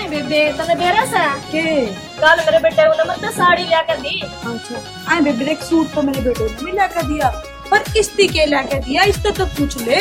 बेबे तने बेरा सा के कल मेरे बेटे को मतलब साड़ी लेकर दी। अच्छा आए बेबे एक सूट तो मेरे बेटे ने भी लेकर दिया, पर किस्ती के लेकर दिया इससे तो पूछ ले।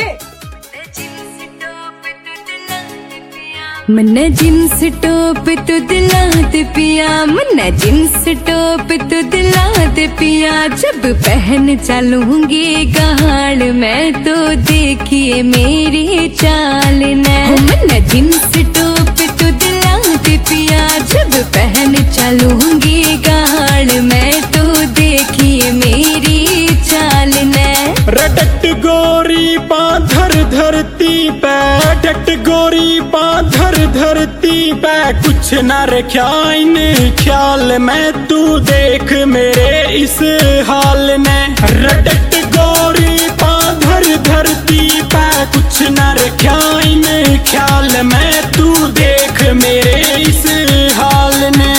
मन्ना जींस टॉप तो दिलाते पिया, मन्ना जींस टॉप तो दिलाते पिया, जब पहन चलूंगी गाड़ मैं तो देखिए मेरी चाल न। मन्ना जींस टॉप तो दिलाते पिया, जब पहन चलूंगी गाड़ मैं तो देखिए मेरी चाल न। रटट गोरी पाथर धरती पे, टट गोरी पाथर धरती पे, कुछ न रखा इन ख्याल में तू देख मेरे इस हाल ने। रटट गोरी पाथर धरती पे, कुछ न रखा इन ख्याल में तू देख मेरे इस हाल ने।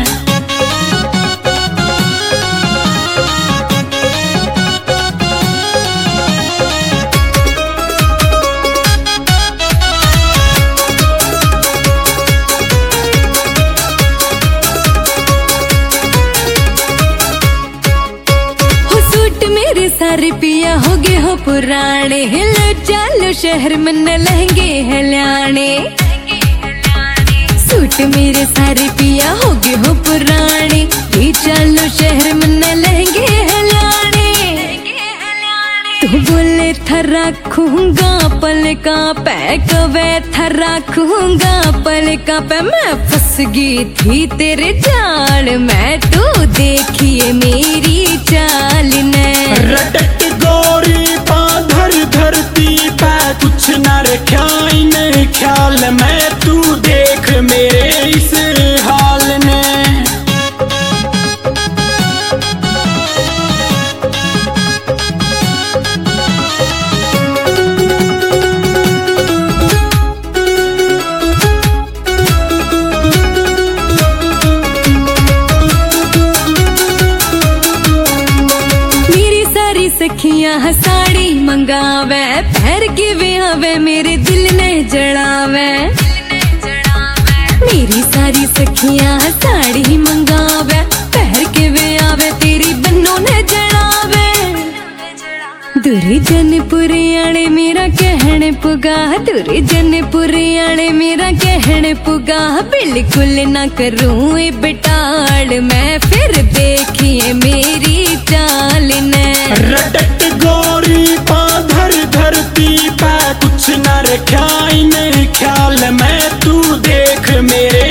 सारे पिया हो गए हो पुराने, हिलो चालो शहर में न लहंगे है ल्याने। सूट मेरे सारे पिया हो गए हो पुराने, ये चालो शहर में न लहंगे है ल्याने। तू बोले था रखूंगा पल का पे, कवे था रखूंगा पल का पे, मैं फंस गई थी तेरे जाल में, तू देखिए मेरी चाल ने। रटट गोरी पाथर धरती पे, कुछ न रखा इन ख्याल में तू देख मेरे इस हाल ने। सखियां साड़ी मंगावे, पहर के विहावे मेरे दिल ने जड़ावे। मेरी सारी सखियां साड़ी मंगावे, पहर के विहावे तेरी बन्नों ने जड़ावे। दूरी जनपुरी आने मेरा कहने पुगा, दूरी जनपुरी आने मेरा कहने पुगा, बिल्कुल ना करूं ये बिटाड़ मैं, फिर देखिए मेरी चाल ने। रटट गोरी पाथर धरती पे, कुछ न रखा इन ख्याल में तू देख मेरे